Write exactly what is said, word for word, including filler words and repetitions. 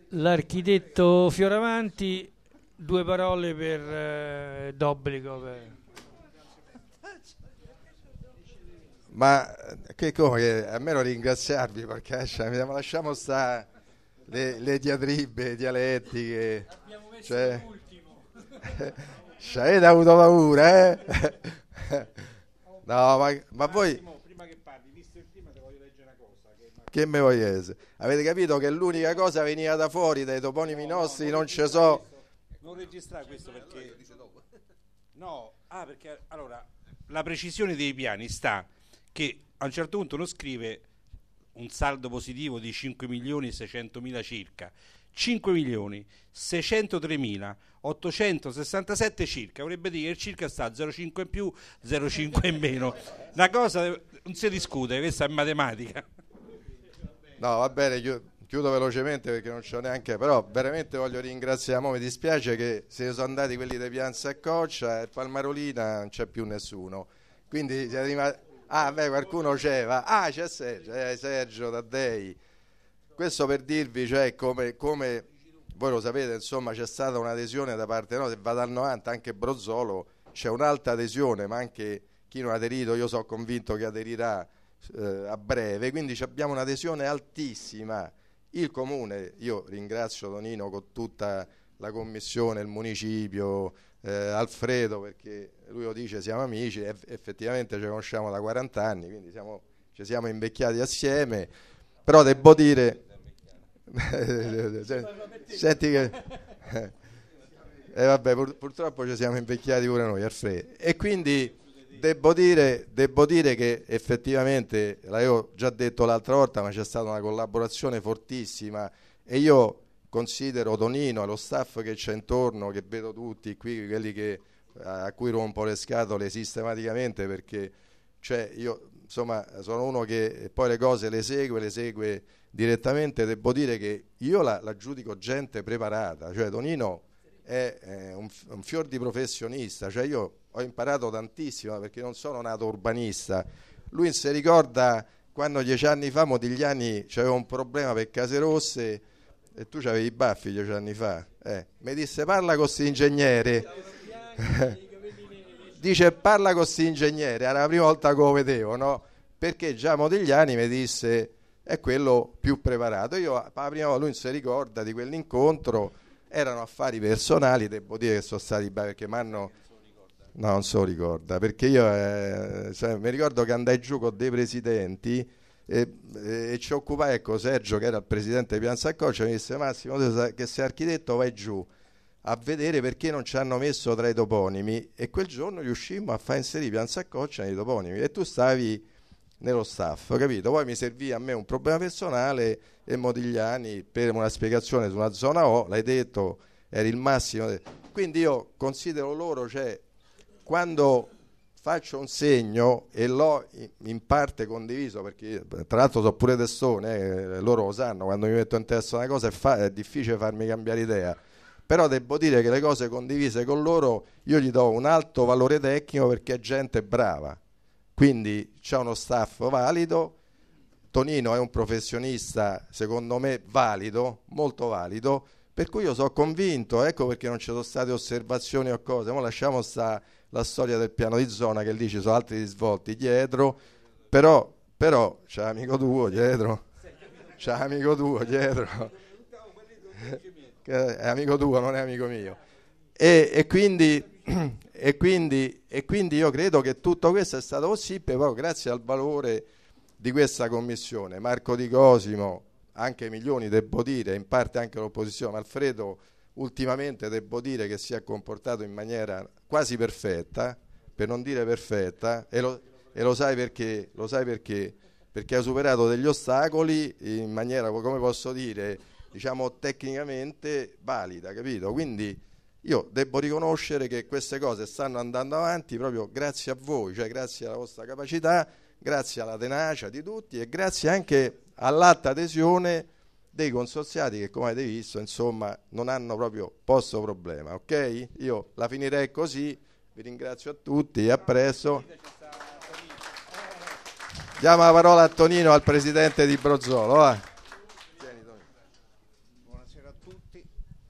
L'architetto Fioravanti, due parole per eh, d'obbligo. Per... Ma che come, almeno ringraziarvi perché cioè, lasciamo stare le, le diatribe dialettiche. Abbiamo messo Cioè, l'ultimo. ci avete avuto paura, eh? No, ma, ma voi Prima che parli, visto il tema, ti voglio leggere una cosa. Che, che me vogliete? Avete capito che l'unica cosa veniva da fuori dai toponimi no, nostri, no, non non ci so. Non registrare questo perché... No, ah, perché allora la precisione dei piani sta che a un certo punto uno scrive un saldo positivo di cinque milioni seicentomila circa, cinque milioni seicentotremila ottocentosessantasette circa, vorrebbe dire che circa sta zero virgola cinque in più, zero virgola cinque in meno. Una cosa non si discute, questa è matematica. No, va bene, chiudo, chiudo velocemente perché non c'ho neanche, però veramente voglio ringraziare, mo mi dispiace che se ne sono andati quelli di Piazza e Coccia e Palmarolina non c'è più nessuno. Quindi siete rimasti... Ah, beh, qualcuno c'era. Ah, c'è Sergio, eh, Sergio Taddei. Questo per dirvi, cioè, come, come voi lo sapete, insomma, c'è stata un'adesione da parte nostra, se vado al novanta, anche Brozzolo, c'è un'alta adesione, ma anche chi non ha aderito, io sono convinto che aderirà eh, a breve, quindi abbiamo un'adesione altissima. Il Comune, io ringrazio Tonino con tutta la commissione, il municipio, eh, Alfredo, perché lui lo dice, siamo amici, e effettivamente ci conosciamo da quaranta anni, quindi siamo, ci siamo invecchiati assieme, però devo dire... Senti che... E eh, vabbè, pur, purtroppo ci siamo invecchiati pure noi, Alfredo, e quindi... Devo dire, devo dire che effettivamente, l'avevo già detto l'altra volta, ma c'è stata una collaborazione fortissima e io considero Tonino e lo staff che c'è intorno, che vedo tutti qui, quelli che, a cui rompo le scatole sistematicamente, perché cioè, io insomma sono uno che poi le cose le segue, le segue direttamente. Devo dire che io la, la giudico gente preparata, cioè Tonino è, è un, un fior di professionista, cioè io ho imparato tantissimo perché non sono nato urbanista. Lui si ricorda quando dieci anni fa Modigliani c'aveva un problema per Case Rosse e tu c'avevi i baffi dieci anni fa, eh. mi disse parla con sti ingegnere dice parla con sti ingegnere, era la prima volta che lo vedevo, no? Perché già Modigliani mi disse è quello più preparato. Io la prima volta, lui si ricorda di quell'incontro, erano affari personali, devo dire che sono stati bravi perché mi hanno... No, non se lo ricorda, perché io eh, cioè, mi ricordo che andai giù con dei presidenti e, e, e ci occupai, ecco, Sergio che era il presidente di Piazza Coccia mi disse Massimo, tu che sei architetto vai giù a vedere perché non ci hanno messo tra i toponimi, e quel giorno riuscimmo a far inserire Piazza Coccia nei toponimi e tu stavi nello staff, capito? Poi mi servì a me un problema personale e Modigliani per una spiegazione su una zona O, l'hai detto, eri il massimo, quindi io considero loro, cioè quando faccio un segno e l'ho in parte condiviso, perché tra l'altro sono pure testone, eh, loro lo sanno, quando mi metto in testa una cosa è, fa- è difficile farmi cambiare idea, però devo dire che le cose condivise con loro io gli do un alto valore tecnico perché è gente brava, quindi c'è uno staff valido. Tonino è un professionista secondo me valido, molto valido, per cui io sono convinto, ecco perché non ci sono state osservazioni o cose. Ma lasciamo sta la storia del piano di zona, che lì ci sono altri risvolti dietro, però, però c'è amico tuo dietro, c'è amico tuo dietro, che è amico tuo, non è amico mio, e, e, quindi, e, quindi, e quindi io credo che tutto questo è stato possibile proprio grazie al valore di questa commissione. Marco Di Cosimo, anche Milioni, devo dire, in parte anche l'opposizione, ma Alfredo ultimamente devo dire che si è comportato in maniera quasi perfetta, per non dire perfetta, e lo, e lo sai perché? Lo sai perché? Perché ha superato degli ostacoli in maniera, come posso dire, diciamo tecnicamente valida, capito? Quindi io devo riconoscere che queste cose stanno andando avanti proprio grazie a voi, cioè grazie alla vostra capacità, grazie alla tenacia di tutti e grazie anche all'alta adesione dei consorziati che, come avete visto, insomma, non hanno proprio posto problema, ok? Io la finirei così, vi ringrazio a tutti e a presto. Diamo la parola a Tonino, al presidente di Brozzolo, va. buonasera a tutti.